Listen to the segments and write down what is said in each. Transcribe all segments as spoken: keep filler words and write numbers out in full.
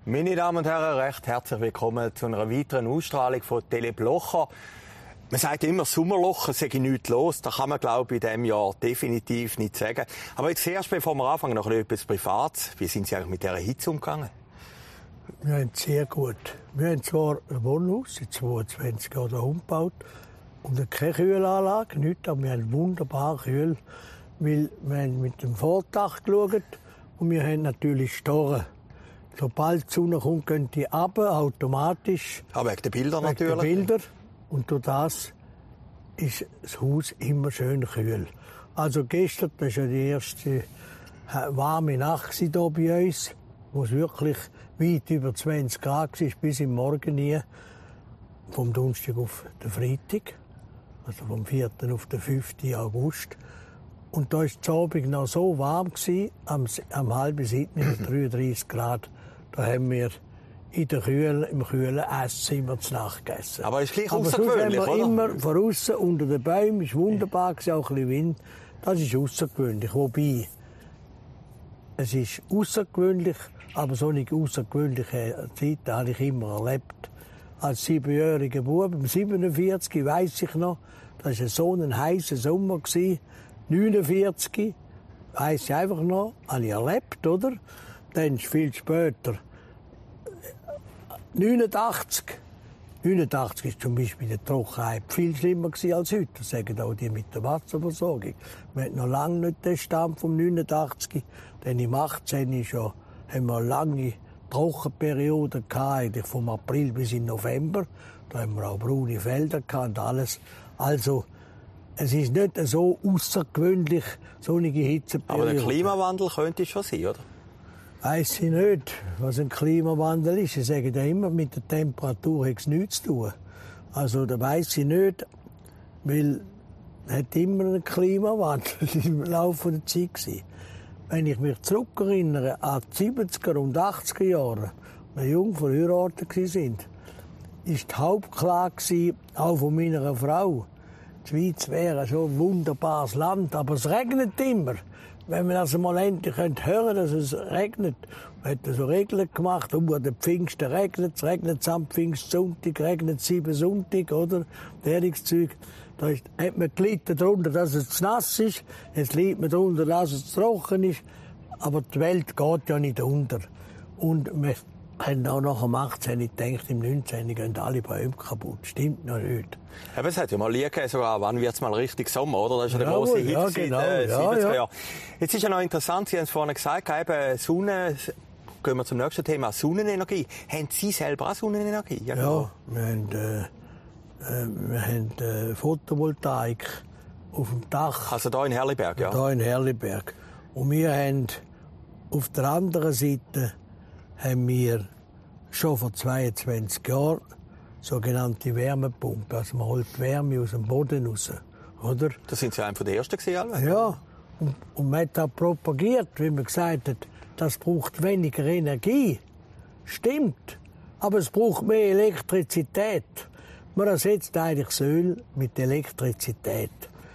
Meine Damen und Herren, recht herzlich willkommen zu einer weiteren Ausstrahlung von Teleblocher. Man sagt immer, Sommerloch, es sei nichts los. Das kann man, glaube ich, in diesem Jahr definitiv nicht sagen. Aber jetzt erst, bevor wir anfangen, noch etwas Privates. Wie sind Sie eigentlich mit dieser Hitze umgegangen? Wir haben es sehr gut. Wir haben zwar ein Wohnhaus, seit zweiundzwanzig Jahren umgebaut, und keine Kühlanlage, nichts, aber wir haben wunderbar kühl, weil wir haben mit dem Vordach geschaut und wir haben natürlich Storen. Sobald die Sonne kommt, gehen die runter, automatisch. Aber wegen der Bilder wegen natürlich. Der Bilder. Und durch das ist das Haus immer schön kühl. Also gestern, das war ja die erste warme Nacht hier bei uns, wo es wirklich weit über zwanzig Grad war, bis im Morgen hier, vom Donnerstag auf den Freitag, also vom vierten auf den fünften August. Und da war es Abend noch so warm, am, am halben siebten dreiunddreißig Grad. Da haben wir in der Kühle, im kühlen Esszimmer zu Nacht gegessen. Aber ist gleich Aber außergewöhnlich, sonst haben wir oder? immer von außen unter den Bäumen, es war wunderbar, auch ein bisschen Wind. Das ist außergewöhnlich. Wobei, es ist außergewöhnlich, aber so eine außergewöhnliche Zeit habe ich immer erlebt. Als siebenjähriger Bub, im siebenundvierzig, weiss ich noch, das war so ein heißer Sommer, neunundvierzig, weiss ich einfach noch, habe ich erlebt, oder? Dann viel später, neunundachtzig. neunundachtzig war zum Beispiel die Trockenheit viel schlimmer als heute. Das sagen auch die mit der Wasserversorgung. Wir hatten noch lange nicht den Stand vom neunundachtzig. Denn im achtzehn schon, haben wir eine lange Trockenperiode gehabt, vom April bis in November. Da haben wir auch braune Felder gehabt und alles. Also, es ist nicht so außergewöhnlich, so eine Hitzeperiode. Aber der Klimawandel könnte schon sein, oder? Weiss ich nicht, was ein Klimawandel ist. Sie sagen ja immer, mit der Temperatur hat es nichts zu tun. Also, da weiss ich nicht, weil es hat immer einen Klimawandel im Laufe der Zeit gewesen. Wenn ich mich zurückerinnere an die siebziger und achtziger Jahre, als wir jung verheiratet waren, war die Hauptklage auch von meiner Frau, die Schweiz wäre so ein wunderbares Land, aber es regnet immer. Wenn man das mal endlich hören könnte, dass es regnet. Man hat so Regeln gemacht, um an den Pfingsten regnet es, regnet es am Pfingstsonntag, regnet es sieben Sonntag, oder? Derungszeug. Da ist, hat man gelitten darunter, dass es zu nass ist, jetzt leidet man darunter, dass es zu trocken ist. Aber die Welt geht ja nicht unter. Und wir haben auch nach dem achtzehn gedacht, im neunzehn gehen alle Bäume kaputt. Stimmt noch nicht. Aber es hat ja mal gegeben, sogar, wann wird es mal richtig Sommer, oder? Das ist ja der grosse Hit ja, seit genau, äh, ja, siebziger ja. Jahren. Jetzt ist ja noch interessant, Sie haben es vorhin gesagt, eben Sonne, gehen wir zum nächsten Thema, Sonnenenergie. Haben Sie selber auch Sonnenenergie? Ja, genau. wir haben, äh, äh, wir haben äh, Photovoltaik auf dem Dach. Also hier in Herliberg, ja? Hier in Herliberg. Und wir haben auf der anderen Seite haben wir schon vor zweiundzwanzig Jahren sogenannte Wärmepumpe. Also man holt Wärme aus dem Boden raus. Oder? Das sind Sie einer der Ersten gewesen, ja. Und, und man hat auch propagiert, wie man gesagt hat, das braucht weniger Energie. Stimmt. Aber es braucht mehr Elektrizität. Man ersetzt eigentlich das Öl mit Elektrizität.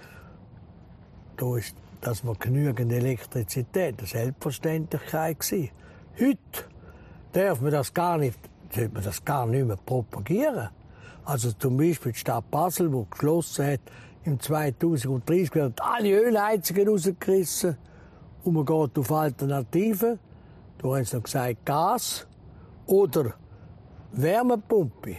Da ist, dass man genügend Elektrizität eine Selbstverständlichkeit war. Heute darf man das gar nicht, sollte man das gar nicht mehr propagieren. Also zum Beispiel die Stadt Basel, die geschlossen hat, im zweitausenddreißig werden alle Ölheizungen rausgerissen und man geht auf Alternativen. Da haben sie noch gesagt Gas oder Wärmepumpe.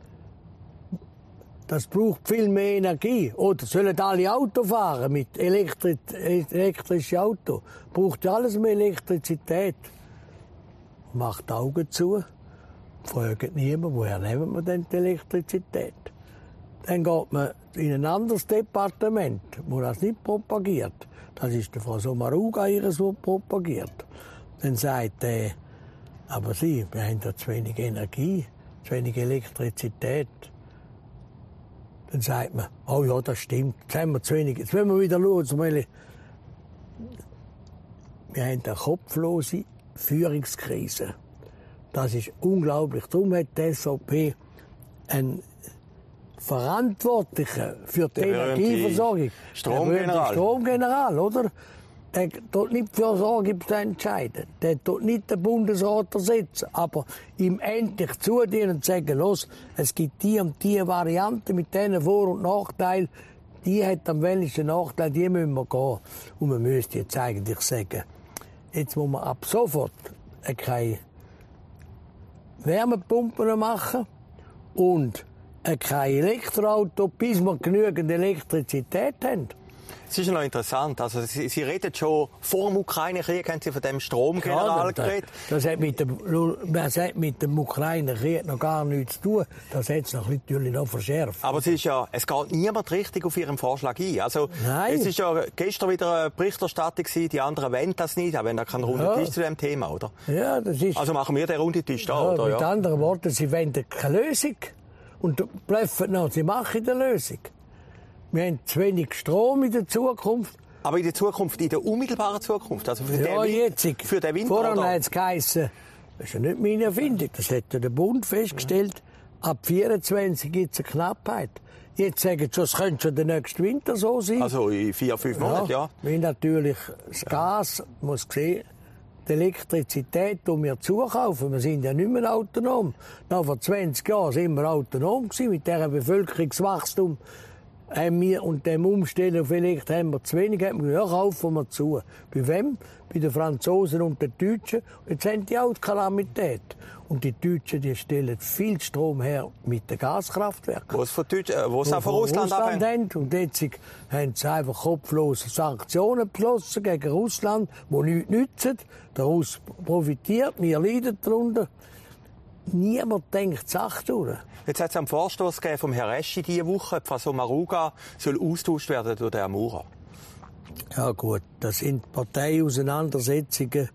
Das braucht viel mehr Energie. Oder sollen alle Auto fahren mit Elektri elektrischen Autos? Braucht ja alles mehr Elektrizität. Macht die Augen zu, fragt niemand, woher nehmen wir denn die Elektrizität? Dann geht man in ein anderes Departement, wo das nicht propagiert. Das ist die Frau Sommaruga, ihres, die propagiert. Dann sagt er, aber Sie, wir haben da zu wenig Energie, zu wenig Elektrizität. Dann sagt man, oh ja, das stimmt, jetzt haben wir zu wenig. Jetzt wollen wir wieder schauen. Wir haben eine kopflose Führungskrise. Das ist unglaublich. Darum hat die S V P einen Verantwortlichen für die der Energieversorgung. Stromgeneral. Der Stromgeneral, oder? der tut nicht für Sorge entscheiden. Der tut nicht den Bundesrat ersetzen. Aber ihm endlich zudienen und sagen, los, es gibt die und die Variante mit diesen Vor- und Nachteilen. Die hat am wenigsten Nachteil, die müssen wir gehen. Und man müsste jetzt eigentlich sagen, jetzt muss man ab sofort keine Wärmepumpen machen und kein Elektroauto, bis wir genügend Elektrizität haben. Es ist noch interessant. Also, Sie, Sie reden schon vor dem Ukraine-Krieg, haben Sie von dem Stromgeneral ja, geredet. Das, das hat mit dem, das hat mit dem Ukraine-Krieg noch gar nichts zu tun. Das hat es natürlich noch verschärft. Aber es ist ja, es geht niemand richtig auf Ihren Vorschlag ein. Also, Nein. Es ist ja gestern wieder eine Berichterstattung gewesen, die anderen wollen das nicht, auch wenn da kein runder Ja. Tisch zu dem Thema, oder? Ja, das ist... Also machen wir den runden Tisch da, ja, oder? mit Ja. anderen Worten, sie wollen keine Lösung. Und bluffen noch, sie machen eine Lösung. Wir haben zu wenig Strom in der Zukunft. Aber in der Zukunft, in der unmittelbaren Zukunft, also für, Ja, den, jetzt. Winter, für den Winter, Vorher oder? hat es geheißen, das ist ja nicht meine Erfindung, das hat ja der Bund festgestellt, ab vierundzwanzig gibt es eine Knappheit. Jetzt sagen sie schon, es könnte schon der nächste Winter so sein. Also in vier, fünf Monaten, ja. Weil natürlich das Gas, muss sehen, die Elektrizität, die wir zukaufen, wir sind ja nicht mehr autonom. Noch vor zwanzig Jahren sind wir autonom gewesen, mit diesem Bevölkerungswachstum. Haben wir und dem Umstellen auf Elektro haben wir zu wenig, haben wir gesagt, ja, kaufen wir zu. Bei wem? Bei den Franzosen und den Deutschen. Jetzt haben die auch die Kalamität. Und die Deutschen, die stellen viel Strom her mit den Gaskraftwerken. Wo es von, Deutsch, äh, wo es auch von Russland abhängt. haben. Und jetzt haben sie einfach kopflose Sanktionen beschlossen gegen Russland, die nichts nützen. Der Russ profitiert, wir leiden darunter. Niemand denkt die Sache durch. Jetzt hat es einen Vorstoß gegeben vom Herrn Reschi diese Woche, die Frau Sommaruga soll austauscht werden durch den Amura. Ja gut, das sind Parteiauseinandersetzungen.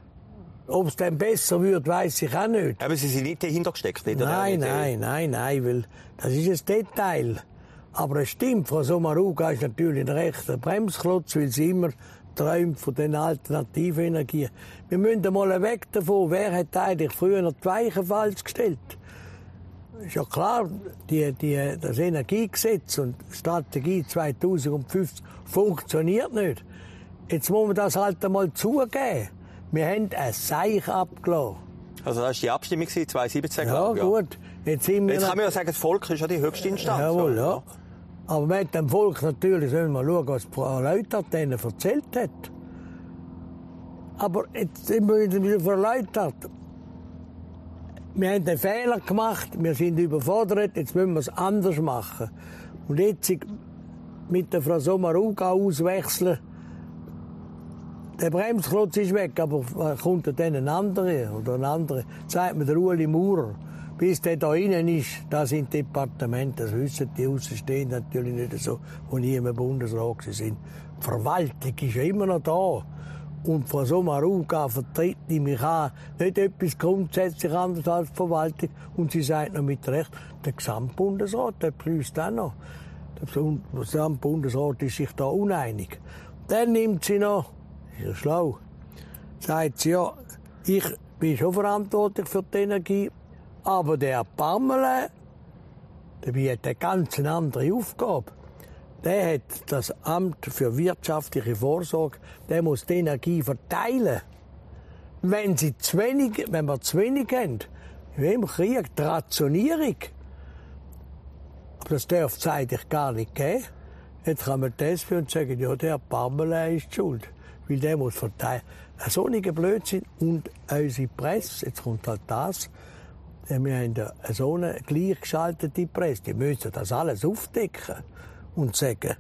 Ob es dann besser wird, weiss ich auch nicht. Aber Sie sind nicht dahinter gesteckt, nicht? Nein, nein, nein, nein, weil das ist ein Detail. Aber es stimmt, Frau Sommaruga ist natürlich ein rechter Bremsklotz, weil sie immer träumt von den alternativen Energien. Wir müssen mal weg davon, wer hat eigentlich früher die Weichen falsch gestellt? Ist ja klar, die, die, das Energiegesetz und die Strategie zweitausendfünfzig funktioniert nicht. Jetzt muss man das halt einmal zugeben. Wir haben ein Seich abgelassen. Also das war die Abstimmung zwanzig siebzehn. Ja, ja, gut. Jetzt, sind wir Jetzt kann man ja sagen, das Volk ist ja die höchste Instanz. Jawohl, ja. Aber mit dem Volk natürlich sollen wir schauen, was Frau Leuthard denen erzählt hat. Aber jetzt sind wir wieder Frau Leuthard. Wir haben einen Fehler gemacht, wir sind überfordert, jetzt müssen wir es anders machen. Und jetzt mit der Frau Sommaruga auswechseln. Der Bremsklotz ist weg, aber kommt dann ein anderer oder ein anderer, sagt mir der Ueli Maurer. Bis der da innen ist, da sind Departemente, das wissen die Außenstehenden natürlich nicht so, die nie im Bundesrat sind. Die Verwaltung ist ja immer noch da. Und Frau Sommaruga vertritt die mich an, nicht etwas grundsätzlich anderes als die Verwaltung. Und sie sagt noch mit Recht, der Gesamtbundesrat, der prüft auch noch. Der Gesamtbundesrat ist sich da uneinig. Dann nimmt sie noch, ist ja schlau, sagt sie, ja, ich bin schon verantwortlich für die Energie, aber der Pamela, der hat eine ganz andere Aufgabe. Der hat das Amt für wirtschaftliche Vorsorge, der muss die Energie verteilen. Wenn, sie zu wenig, wenn wir zu wenig haben, im Krieg die Rationierung. Aber das darf es eigentlich gar nicht geben. Jetzt kann man das und sagen, ja, der Pamela ist schuld, weil der muss verteilen. Ein solcher Blödsinn. Und unsere Presse, jetzt kommt halt das, wir haben ja so eine gleichgeschaltete Presse, die müssen das alles aufdecken. Und sagen,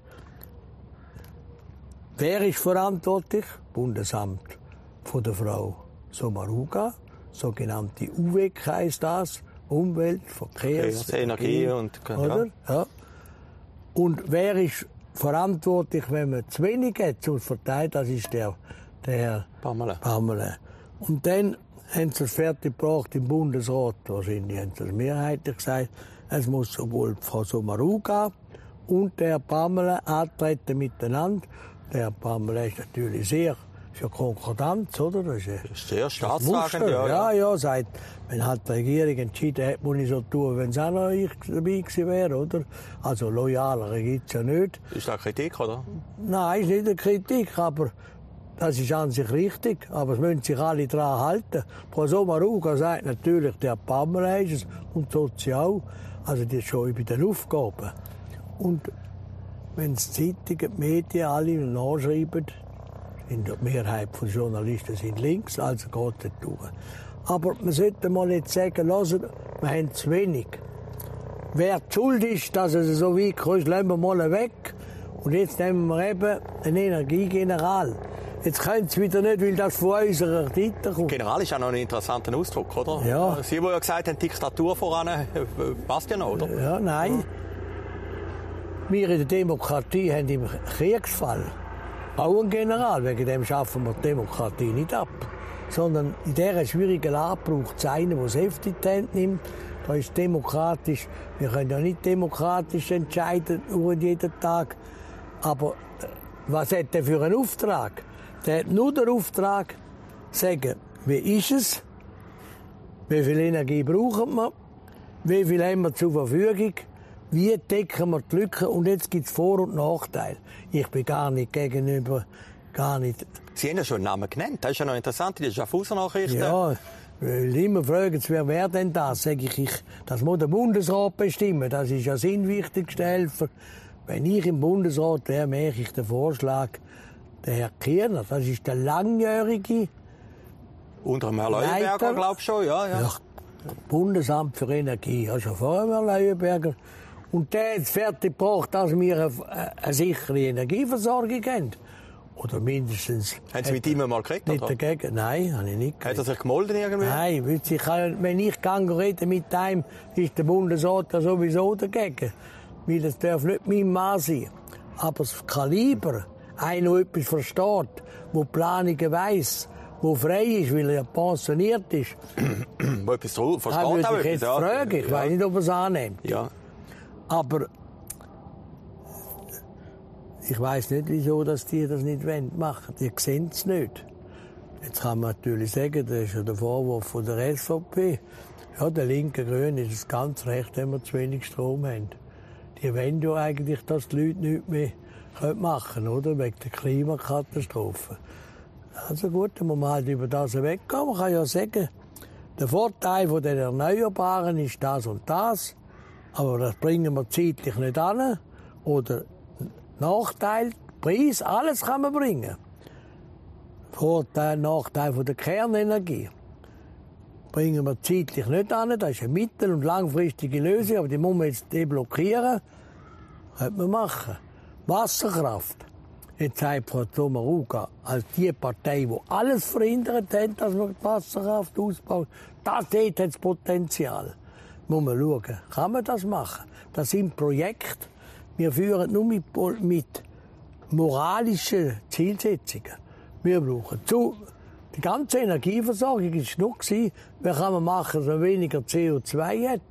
wer ist verantwortlich? Bundesamt von der Frau Sommaruga, sogenannte U W E C heisst das, Umwelt, Verkehrs, okay, Energie und oder? Ja. Ja. Und wer ist verantwortlich, wenn man zu wenig hat zum Verteilen? Das ist der, der Herr Pamela. Pamela. Und dann haben sie es fertig gebracht im Bundesrat, wahrscheinlich haben sie es mehrheitlich gesagt, es muss sowohl Frau Sommaruga und der Pamela antreten miteinander. Der Pamela ist natürlich sehr, ist ja Konkordanz, oder? Das ist, ja, sehr staatstragend, ja, ja. Ja, ja, sagt, wenn halt die Regierung entschieden hat, muss ich so tun, wenn es auch noch ich dabei gewesen wäre, oder? Also loyaler gibt es ja nicht. Ist das Kritik, oder? Nein, ist nicht eine Kritik, aber das ist an sich richtig, aber es müssen sich alle daran halten. Frau Sommaruga sagt natürlich, der Pamela ist es und so auch. Also die ist schon bei den Aufgaben. Und wenn die Zeitungen, die Medien alle nachschreiben, in der Mehrheit der Journalisten sind links, also geht das durch. Aber man sollte mal nicht sagen, lassen, wir haben zu wenig. Wer die Schuld ist, dass es so weit ist, lassen wir mal weg. Und jetzt nehmen wir eben einen Energiegeneral. Jetzt können sie wieder nicht, weil das von unserer Seite kommt. General ist ja noch ein interessanter Ausdruck, oder? Ja. Sie, die ja gesagt haben, Diktatur voran, passt ja noch, oder? Ja, nein. Wir in der Demokratie haben im Kriegsfall auch einen General. Wegen dem schaffen wir die Demokratie nicht ab. Sondern in dieser schwierigen Lage braucht es einen, der das Heft in die Hand nimmt. Da ist demokratisch. Wir können ja nicht demokratisch entscheiden, jeden Tag. Aber was hat der für einen Auftrag? Der hat nur den Auftrag, sagen, wie ist es, wie viel Energie brauchen wir, wie viel haben wir zur Verfügung, wie decken wir die Lücken und jetzt gibt es Vor- und Nachteile. Ich bin gar nicht gegenüber, gar nicht. Sie haben ja schon einen Namen genannt, das ist ja noch interessant, die Schaffhauser Nachrichten. Ja, weil immer fragen, wer wäre denn das? Sag ich, ich, das muss der Bundesrat bestimmen, das ist ja sein wichtigster Helfer. Wenn ich im Bundesrat wäre, mache ich den Vorschlag, der Herr Kierner, das ist der langjährige unter dem Herrn Leuenberger, glaube ich schon, ja, ja. ja Bundesamt für Energie, ja schon vorher Herr Leuenberger. Und der hat es fertig gebracht, dass wir eine, eine sichere Energieversorgung haben. Oder mindestens... Haben Sie mit ihm mal geredet, nicht oder? Dagegen. Nein, habe ich nicht geredet. Hat er sich gemolden irgendwie? Nein, weil ich kann, wenn ich rede mit einem, ist der Bundesrat ja sowieso dagegen. Weil das darf nicht mein Mann sein. Aber das Kaliber, einer, der etwas versteht, der Planungen weiss, der frei ist, weil er pensioniert ist. Wo etwas versteht, da würde auch ich jetzt etwas, fragen. Ich ja. weiß nicht, ob er es annimmt. Ja. Aber ich weiß nicht, wieso dass die das nicht machen. Die sehen es nicht. Jetzt kann man natürlich sagen, das ist ja der Vorwurf von der S V P. Ja, der linke Grüne ist es ganz recht, wenn wir zu wenig Strom haben. Die wollen ja eigentlich, dass die Leute nichts mehr machen können, oder? Wegen der Klimakatastrophe. Also gut, dann muss man halt über das weggehen. Man kann ja sagen, der Vorteil von den Erneuerbaren ist das und das, aber das bringen wir zeitlich nicht an. Oder Nachteil, Preis, alles kann man bringen. Vorteil, Nachteil von der Kernenergie bringen wir zeitlich nicht an. Das ist eine mittel- und langfristige Lösung, aber die muss man jetzt deblockieren. Könnte man machen. Wasserkraft. Jetzt sagt Frau Sommaruga, als die Partei, die alles verhindert hat, dass man die Wasserkraft ausbaut, das hat das Potenzial. Muss man schauen, kann man das machen? Das sind Projekte. Wir führen nur mit, mit moralischen Zielsetzungen. Wir brauchen zu. Die ganze Energieversorgung war nur, wie kann man machen, dass man weniger C O zwei hat.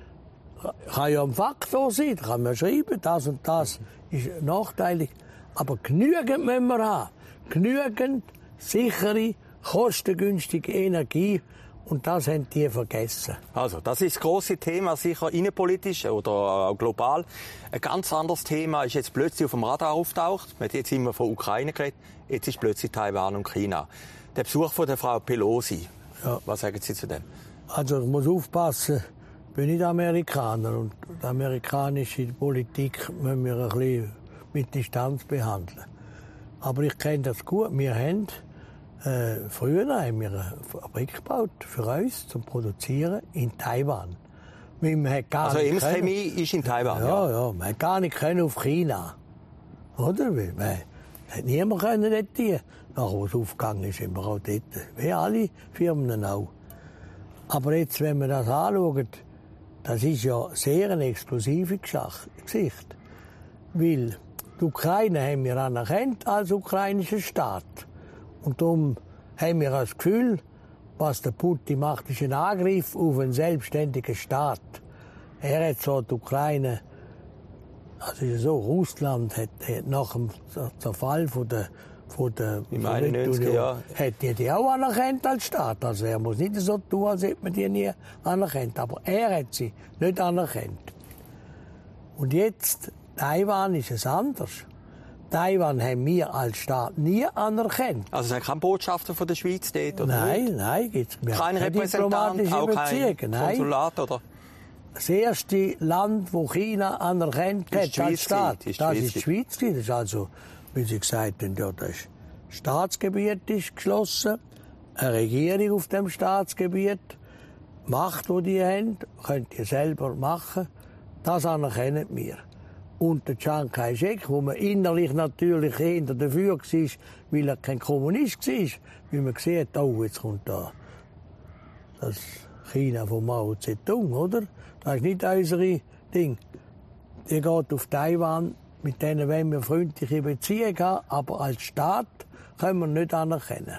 Kann ja ein Faktor sein, da kann man schreiben, das und das ist nachteilig. Aber genügend müssen wir haben. Genügend sichere, kostengünstige Energie. Und das haben die vergessen. Also, das ist das grosse Thema, sicher innenpolitisch oder auch global. Ein ganz anderes Thema ist jetzt plötzlich auf dem Radar auftaucht. Wir haben jetzt immer von Ukraine geredet. Jetzt ist plötzlich Taiwan und China. Der Besuch von der Frau Pelosi. Ja. Was sagen Sie zu dem? Also, ich muss aufpassen. Ich bin nicht Amerikaner. Und die amerikanische Politik müssen wir ein bisschen mit Distanz behandeln. Aber ich kenne das gut. Wir haben Äh, früher haben wir eine Fabrik gebaut für uns zum Produzieren in Taiwan. Man hat gar also nicht Ems-Chemie ist in Taiwan? Ja, ja, ja. Man hat gar nicht können auf China. Oder? Weil man hat niemand können dort hier. Nachher, wo es aufgegangen ist, sind wir auch dort. Wie alle Firmen auch. Aber jetzt, wenn man das anschaut, das ist ja sehr eine exklusive Geschichte. Weil die Ukraine haben wir anerkannt als ukrainischer Staat. Und darum haben wir das Gefühl, was der Putin macht, ist ein Angriff auf einen selbstständigen Staat. Er hat zwar die Ukraine, also so, Russland hat, hat nach dem Zerfall von der, von der Sowjetunion, ja. hat die, die auch anerkannt als Staat. Also er muss nicht so tun, als hätte man die nie anerkannt. Aber er hat sie nicht anerkannt. Und jetzt, Taiwan ist es anders. Taiwan haben wir als Staat nie anerkannt. Also es ist kein Botschafter von der Schweiz dort? Oder nein, nicht? nein, gibt's mehr. Kein Repräsentant, auch kein Konsulat, oder? Das erste Land, das China anerkannt hat als Staat, ist das ist die Schweiz. Das ist also, wie Sie gesagt haben, ja, das Staatsgebiet ist geschlossen, eine Regierung auf dem Staatsgebiet, Macht, die die haben, könnt ihr selber machen, das anerkennen wir. Und der Chiang Kai-shek, wo man innerlich natürlich eher dafür war, weil er kein Kommunist war, weil man gesehen hat, oh, jetzt kommt da das China von Mao Zedong, oder? Das ist nicht unsere Ding. Die geht auf Taiwan, mit denen wollen wir freundliche Beziehungen haben, aber als Staat können wir nicht anerkennen.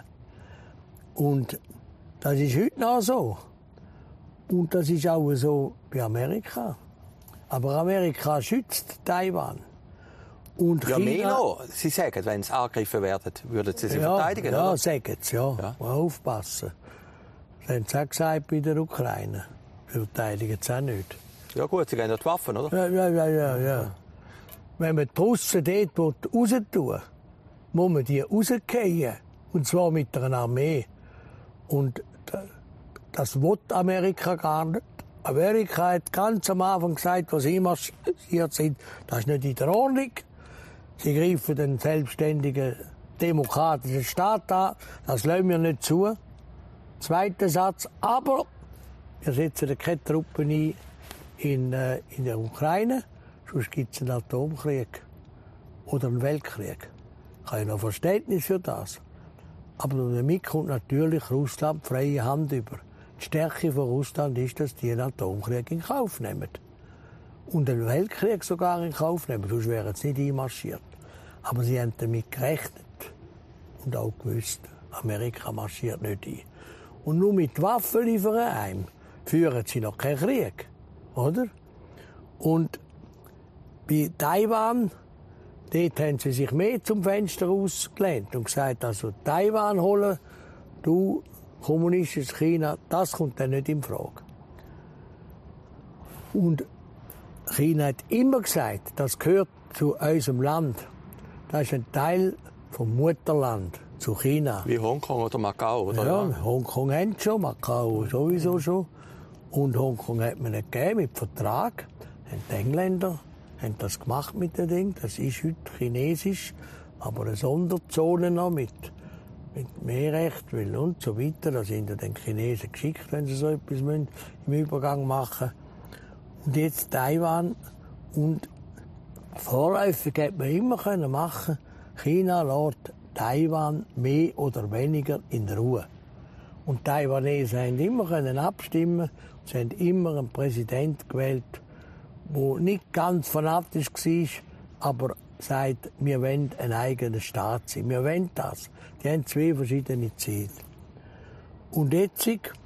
Und das ist heute noch so. Und das ist auch so bei Amerika. Aber Amerika schützt Taiwan. Und ja, China, mehr noch. Sie sagen, wenn sie angegriffen werden, würden sie sie ja, verteidigen, ja, oder? sagen sie, ja. Ja. Mal aufpassen. Das haben sie auch gesagt bei der Ukraine. Sie verteidigen sie auch nicht. Ja gut, sie gehen ja die Waffen, oder? Ja, ja, ja, ja, ja. Wenn man die Russen dort raus tun, muss man die rausgehen. Und zwar mit einer Armee. Und das will Amerika gar nicht. Amerika hat ganz am Anfang gesagt, was sie marschiert sind, das ist nicht in der Ordnung. Sie greifen den selbstständigen demokratischen Staat an. Das lassen wir nicht zu. Zweiter Satz. Aber wir setzen keine Truppen ein in, äh, in der Ukraine. Sonst gibt es einen Atomkrieg. Oder einen Weltkrieg. Ich habe noch Verständnis für das. Aber damit kommt natürlich Russland freie Hand über. Die Stärke von Russland ist, dass die einen Atomkrieg in Kauf nehmen. Und einen Weltkrieg sogar in Kauf nehmen, sonst wären sie nicht einmarschiert. Aber sie haben damit gerechnet und auch gewusst, Amerika marschiert nicht ein. Und nur mit Waffen liefern einem führen sie noch keinen Krieg, oder? Und bei Taiwan, dort haben sie sich mehr zum Fenster ausgelehnt und gesagt, also Taiwan holen, du kommunistisches China, das kommt dann nicht in Frage. Und China hat immer gesagt, das gehört zu unserem Land. Das ist ein Teil vom Mutterland zu China. Wie Hongkong oder Macau, oder? Ja, Hongkong haben schon, Macau sowieso schon. Und Hongkong hat man nicht gegeben mit Vertrag. Die Engländer haben das gemacht mit dem Ding. Das ist heute chinesisch, aber eine Sonderzone noch mit mit Mehrrecht und so weiter. Da sind ja den Chinesen geschickt, wenn sie so etwas im Übergang machen. Und jetzt Taiwan. Und vorläufig hätte man immer können machen. China lässt Taiwan mehr oder weniger in Ruhe. Und die Taiwanesen haben immer können abstimmen. Sie haben immer einen Präsidenten gewählt, der nicht ganz fanatisch war, aber sagt, wir wollen ein eigener Staat sein. Wir wollen das. Die haben zwei verschiedene Ziele. Und jetzt,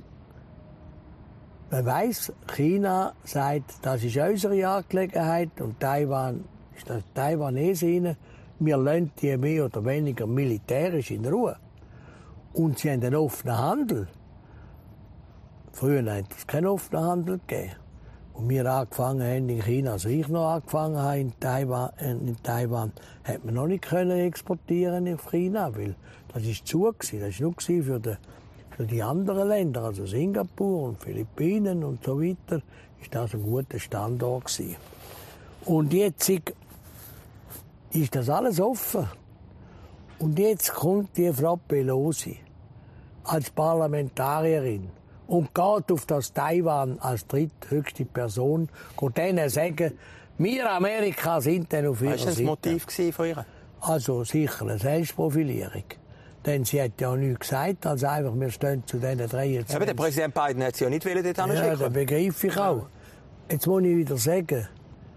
man weiss, China sagt, das ist unsere Angelegenheit und Taiwan ist das Taiwanesen. Wir lassen die mehr oder weniger militärisch in Ruhe. Und sie haben einen offenen Handel. Früher hat es keinen offenen Handel gegeben. Und wir angefangen haben in China, als ich noch angefangen habe in Taiwan, in Taiwan hat man noch nicht können exportieren auf China, weil das ist zu gewesen. Das war nur für die, für die anderen Länder, also Singapur und Philippinen und so weiter, ist das ein guter Standort gewesen. Und jetzt ist das alles offen. Und jetzt kommt die Frau Pelosi als Parlamentarierin und geht auf das Taiwan als dritthöchste Person und denen sagen, wir Amerika sind dann auf ihrer Seite. Was war das Motiv von ihr? Also sicher eine Selbstprofilierung. Denn sie hat ja nichts gesagt, als einfach, wir stehen zu diesen dreiundzwanzig. Aber der Präsident Biden hat sie ja nicht dort hinschicken. Ja, das begreife ich auch. Jetzt muss ich wieder sagen,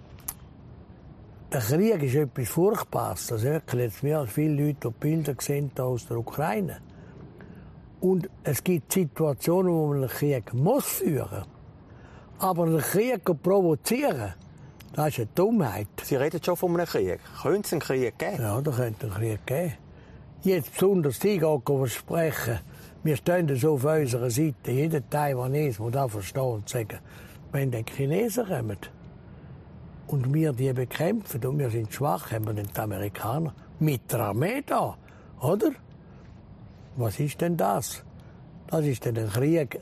der Krieg ist etwas Furchtbares. Das erklärt jetzt mehr als viele Leute, die Bilder sehen aus der Ukraine. Und es gibt Situationen, wo man einen Krieg muss führen. Aber einen Krieg provozieren, das ist eine Dummheit. Sie reden schon von einem Krieg. Könnte es einen Krieg geben? Ja, da könnte einen Krieg geben. Jetzt besonders die gehen versprechen, wir stehen so auf unserer Seite. Jeder Taiwanese, der das versteht, und sagen, wenn die Chinesen kommen, und wir die bekämpfen und wir sind schwach, haben wir den Amerikaner mit der Armee da, oder? Was ist denn das? Das ist dann ein Krieg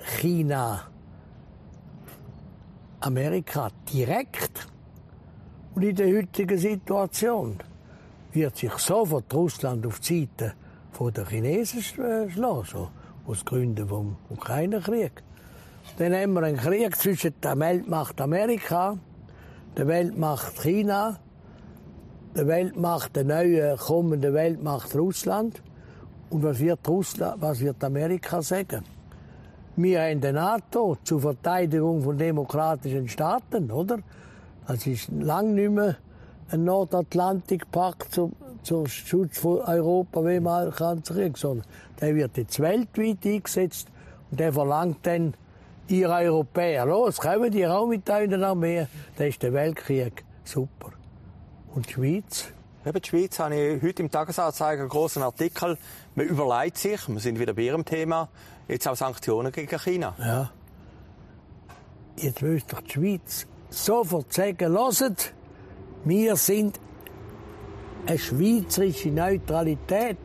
China-Amerika direkt. Und in der heutigen Situation wird sich sofort Russland auf die Seite der Chinesen schlagen, so aus Gründen des Ukraine-Kriegs. Dann haben wir einen Krieg zwischen der Weltmacht Amerika, der Weltmacht China, der Weltmacht, der neuen kommenden Weltmacht Russland. Und was wird, Russland, was wird Amerika sagen? Wir haben die NATO zur Verteidigung von demokratischen Staaten, oder? Das ist lange nicht mehr ein Nordatlantikpakt zum, zum Schutz von Europa, wie man kann sagen, sondern der wird jetzt weltweit eingesetzt und der verlangt dann, ihr Europäer, los, kommen die auch mit euren Armee, das ist der Weltkrieg. Super. Und die Schweiz? Eben die Schweiz habe ich heute im Tagesanzeiger einen grossen Artikel. Man überlegt sich, wir sind wieder bei Ihrem Thema, jetzt auch Sanktionen gegen China. Ja. Jetzt müsste doch die Schweiz sofort sagen, hört, wir sind eine schweizerische Neutralität.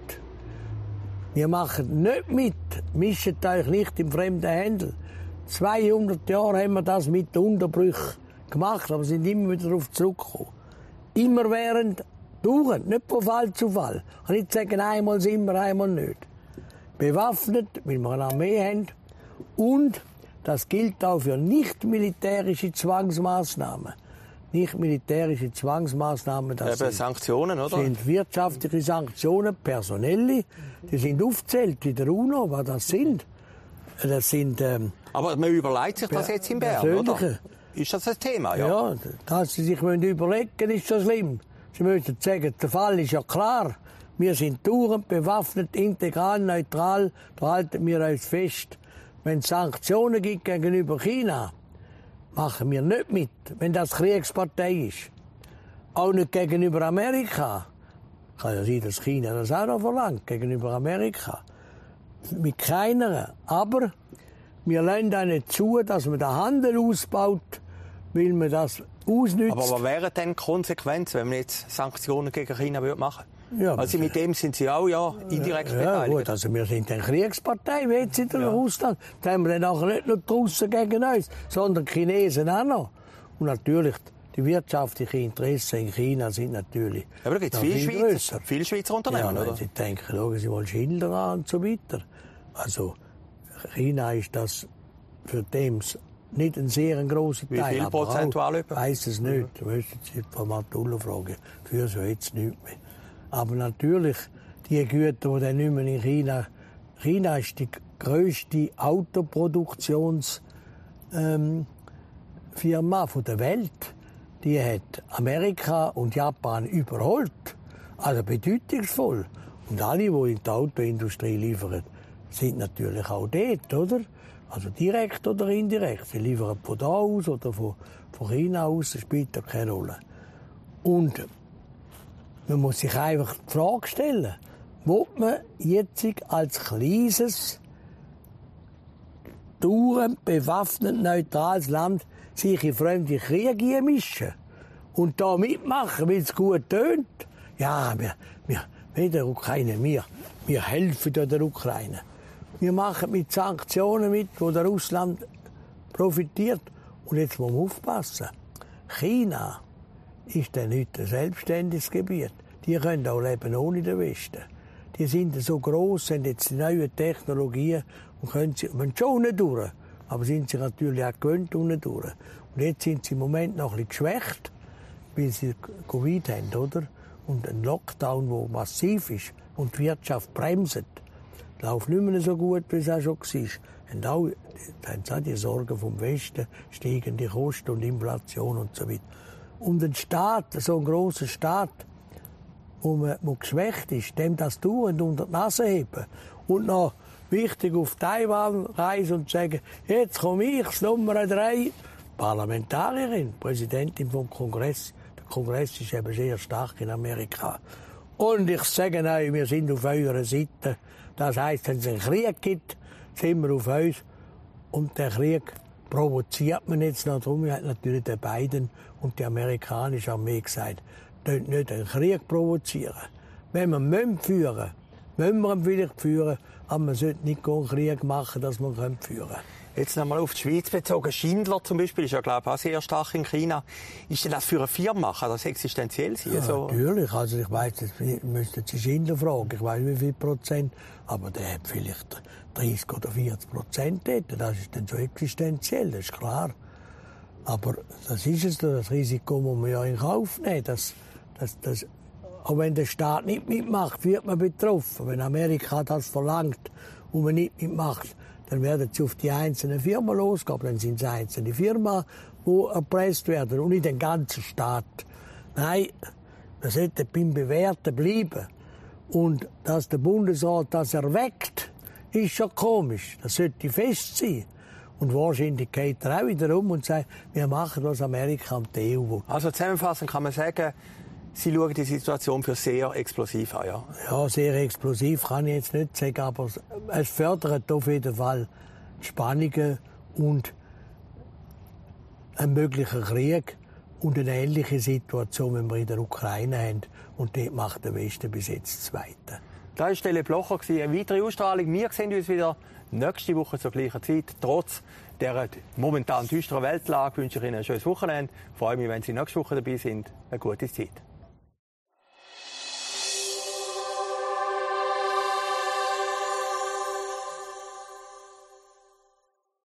Wir machen nicht mit, mischt euch nicht im fremden Händel. zweihundert Jahre haben wir das mit Unterbrüchen gemacht, aber sind immer wieder darauf zurückgekommen. Immer während dauernd, nicht von Fall zu Fall. Ich kann nicht sagen, einmal sind wir, einmal nicht. Bewaffnet, weil wir eine Armee haben. Und das gilt auch für nicht-militärische Zwangsmaßnahmen. Nicht-militärische Zwangsmaßnahmen, das Eben sind, Sanktionen, oder? sind wirtschaftliche Sanktionen, personelle. Die sind aufgezählt in der UNO, was das sind. Das sind ähm, Aber man überlegt sich das jetzt in Bern, oder? Ist das ein Thema? Ja, ja, dass sie sich überlegen müssen, ist so schlimm. Sie müssen sagen, der Fall ist ja klar. Wir sind dauernd bewaffnet, integral, neutral. Da halten wir uns fest. Wenn es Sanktionen gibt gegenüber China, machen wir nicht mit, wenn das Kriegspartei ist. Auch nicht gegenüber Amerika. Kann ja sein, dass China das auch noch verlangt, gegenüber Amerika. Mit keiner. Aber wir lassen auch nicht zu, dass man den Handel ausbaut, weil man das ausnützt. Aber was wären denn Konsequenzen, wenn man jetzt Sanktionen gegen China machen würde? Ja, also mit dem sind Sie auch ja indirekt ja, beteiligt. Gut, also wir sind eine Kriegspartei, wie jetzt in ja. Russland. Da haben wir dann auch nicht nur die Russen gegen uns, sondern die Chinesen auch noch. Und natürlich, die wirtschaftlichen Interessen in China sind natürlich aber da gibt es viele Schweizer, viele Schweizer Unternehmen, ja, oder? Sie denken, schauen Sie mal Schindler an und so weiter. Also China ist das für dem nicht ein sehr grosser Teil. Wie viel prozentual über? Ich weiss es nicht. Da müssen Sie Frau Matullo fragen. Für so jetzt nichts mehr. Aber natürlich, die Güter, die dann nicht mehr in China... China ist die grösste Autoproduktionsfirma ähm, der Welt. Die hat Amerika und Japan überholt. Also bedeutungsvoll. Und alle, die in die Autoindustrie liefern, sind natürlich auch dort, oder? Also direkt oder indirekt. Sie liefern von da aus oder von, von China aus, das spielt ja keine Rolle. Und man muss sich einfach die Frage stellen, will man jetzt als kleines, dauernd bewaffnet, neutrales Land sich in fremde Kriege einmischen und da mitmachen, weil es gut tönt? Ja, wir, wir, wir der Ukraine, wir, wir helfen der Ukraine. Wir machen mit Sanktionen mit, wo der Russland profitiert. Und jetzt muss man aufpassen. China ist dann heute ein selbstständiges Gebiet. Die können auch leben ohne den Westen. Die sind so gross, haben jetzt die neuen Technologien und können sie, man schon unten durch, aber sind sie natürlich auch gewöhnt unten durch. Und jetzt sind sie im Moment noch ein bisschen geschwächt, weil sie Covid haben, oder? Und ein Lockdown, der massiv ist und die Wirtschaft bremset. Läuft nicht mehr so gut, wie es auch schon war. Und auch, haben sie auch die Sorgen vom Westen, steigende Kosten und Inflation und so weiter. Und ein Staat, so ein grosser Staat, wo man wo geschwächt ist, dem das dauernd unter die Nase heben. Und noch wichtig auf Taiwan reisen und sagen, jetzt komme ich, das Nummer drei, Parlamentarierin, Präsidentin vom Kongress. Der Kongress ist eben sehr stark in Amerika. Und ich sage euch, wir sind auf eurer Seite. Das heisst, wenn es einen Krieg gibt, sind wir auf uns. Und der Krieg provoziert man jetzt noch. Darum hat natürlich der Biden und die amerikanische Armee gesagt, dort nicht einen Krieg provozieren. Wenn wir führen müssen, müssen wir ihn vielleicht führen, aber man sollte nicht einen Krieg machen, dass wir ihn führen können. Jetzt nochmal auf die Schweiz bezogen. Schindler zum Beispiel ist ja, glaube ich, auch sehr stark in China. Ist denn das für eine Firma? Kann das existenziell sein? Ja, so? Natürlich. Also ich weiss, jetzt müssten Sie Schindler fragen. Ich weiss, wie viel Prozent. Aber der hat vielleicht dreißig oder vierzig Prozent dort. Das ist dann schon existenziell, das ist klar. Aber das ist es, das Risiko muss man ja in Kauf nehmen. Das, das, das, auch wenn der Staat nicht mitmacht, wird man betroffen. Wenn Amerika das verlangt und man nicht mitmacht, dann werden sie auf die einzelnen Firmen losgehen. Dann sind es einzelne Firmen, die erpresst werden und nicht den ganzen Staat. Nein, wir sollten beim Bewährten bleiben. Und dass der Bundesrat das erweckt, ist schon komisch. Das sollte fest sein. Und wahrscheinlich geht er auch wieder um und sagt, wir machen, was Amerika und die E U will. Also zusammenfassend kann man sagen, Sie schauen die Situation für sehr explosiv an, ja? Ja, sehr explosiv kann ich jetzt nicht sagen, aber es fördert auf jeden Fall die Spannungen und einen möglichen Krieg und eine ähnliche Situation, wie wir in der Ukraine haben. Und dort macht der Westen bis jetzt das Zweite. Das war Tele Blocher, eine weitere Ausstrahlung. Wir sehen uns wieder nächste Woche zur gleichen Zeit. Trotz der momentan düsteren Weltlage wünsche ich Ihnen ein schönes Wochenende. Ich freue mich, wenn Sie nächste Woche dabei sind. Eine gute Zeit.